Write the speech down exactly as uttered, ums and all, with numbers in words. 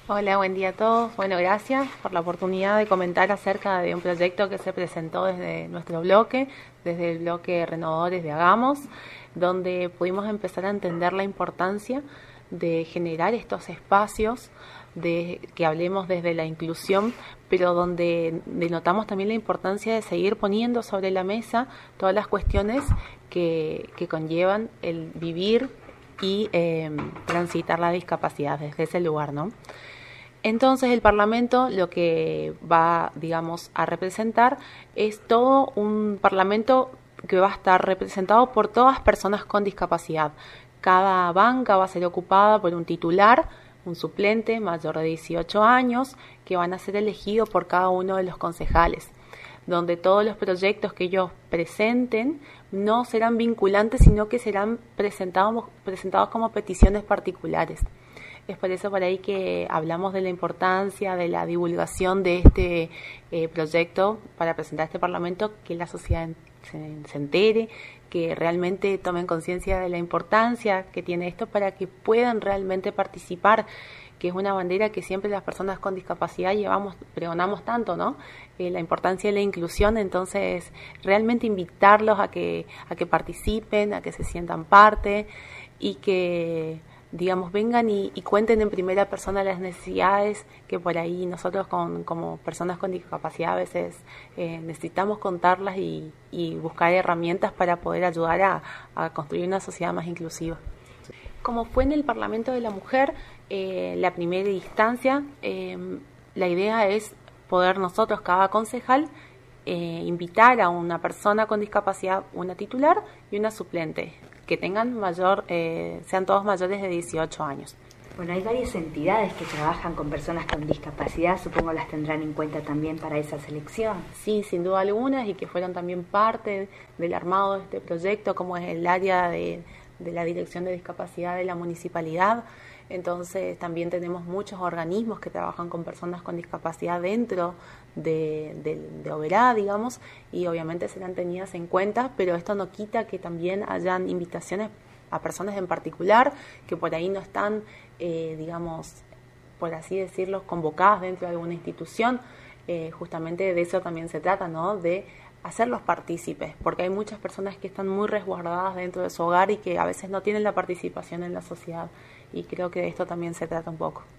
Hola, buen día a todos. Bueno, gracias por la oportunidad de comentar acerca de un proyecto que se presentó desde nuestro bloque, desde el bloque Renovadores de Hagamos, donde pudimos empezar a entender la importancia de generar estos espacios, de que hablemos desde la inclusión, pero donde denotamos también la importancia de seguir poniendo sobre la mesa todas las cuestiones que, que conllevan el vivir y eh, transitar la discapacidad desde ese lugar, ¿no? Entonces el Parlamento lo que va, digamos, a representar es todo un Parlamento que va a estar representado por todas personas con discapacidad. Cada banca va a ser ocupada por un titular, un suplente mayor de dieciocho años, que van a ser elegidos por cada uno de los concejales, donde todos los proyectos que ellos presenten no serán vinculantes, sino que serán presentados, presentados como peticiones particulares. Es por eso por ahí que hablamos de la importancia de la divulgación de este eh, proyecto para presentar a este Parlamento, que la sociedad se, se entere, que realmente tomen conciencia de la importancia que tiene esto para que puedan realmente participar, que es una bandera que siempre las personas con discapacidad llevamos, pregonamos tanto, ¿no? Eh, la importancia de la inclusión. Entonces realmente invitarlos a que, a que participen, a que se sientan parte y que digamos, vengan y, y cuenten en primera persona las necesidades que por ahí nosotros con, como personas con discapacidad a veces eh, necesitamos contarlas y, y buscar herramientas para poder ayudar a, a construir una sociedad más inclusiva. Como fue en el Parlamento de la Mujer, eh, la primera instancia, eh, la idea es poder nosotros, cada concejal, eh, invitar a una persona con discapacidad, una titular y una suplente, que tengan mayor, eh, sean todos mayores de dieciocho años. Bueno, hay varias entidades que trabajan con personas con discapacidad, supongo las tendrán en cuenta también para esa selección. Sí, sin duda algunas, y que fueron también parte del armado de este proyecto, como es el área de, de la Dirección de Discapacidad de la Municipalidad. Entonces también tenemos muchos organismos que trabajan con personas con discapacidad dentro de, de, de Oberá, digamos, y obviamente serán tenidas en cuenta, pero esto no quita que también hayan invitaciones a personas en particular que por ahí no están, eh, digamos, por así decirlo, convocadas dentro de alguna institución. Eh, justamente de eso también se trata, ¿no? De hacerlos partícipes, porque hay muchas personas que están muy resguardadas dentro de su hogar y que a veces no tienen la participación en la sociedad, y creo que de esto también se trata un poco.